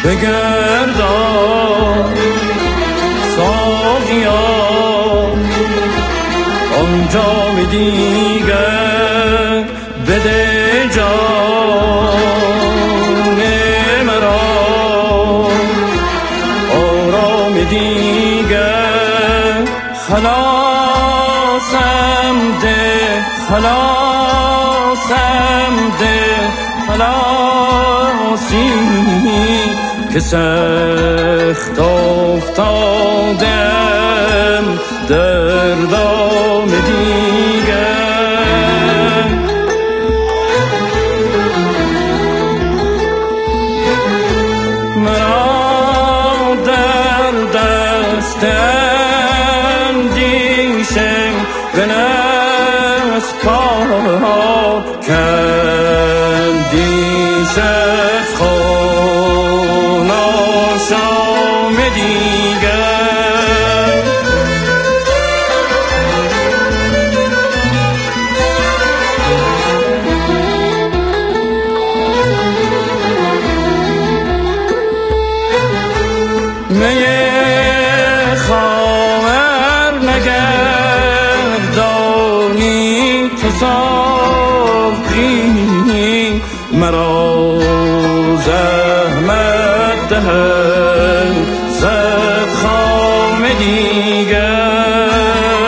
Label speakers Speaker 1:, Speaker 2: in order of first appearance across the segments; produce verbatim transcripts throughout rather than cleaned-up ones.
Speaker 1: بگردان ساقیا آنجا دیگر بده جان مرا آرام دیگر خلاصم ده خلاصم ده خلاصی که سخت افتادم در دام دیگر مرا در دست اندیشم به نسپار کندیش از خون آشام دیگر می خواهر نگردانی تو ساقی مرا زحمت دهد صد خام دیگر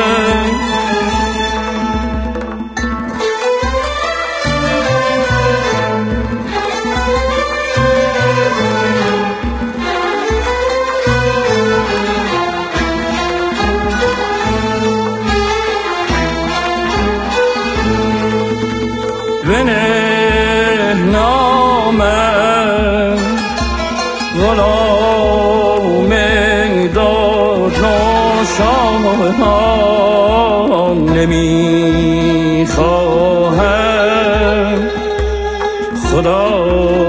Speaker 1: بنه نامم غلام داد ناشام نمی خواهم خدا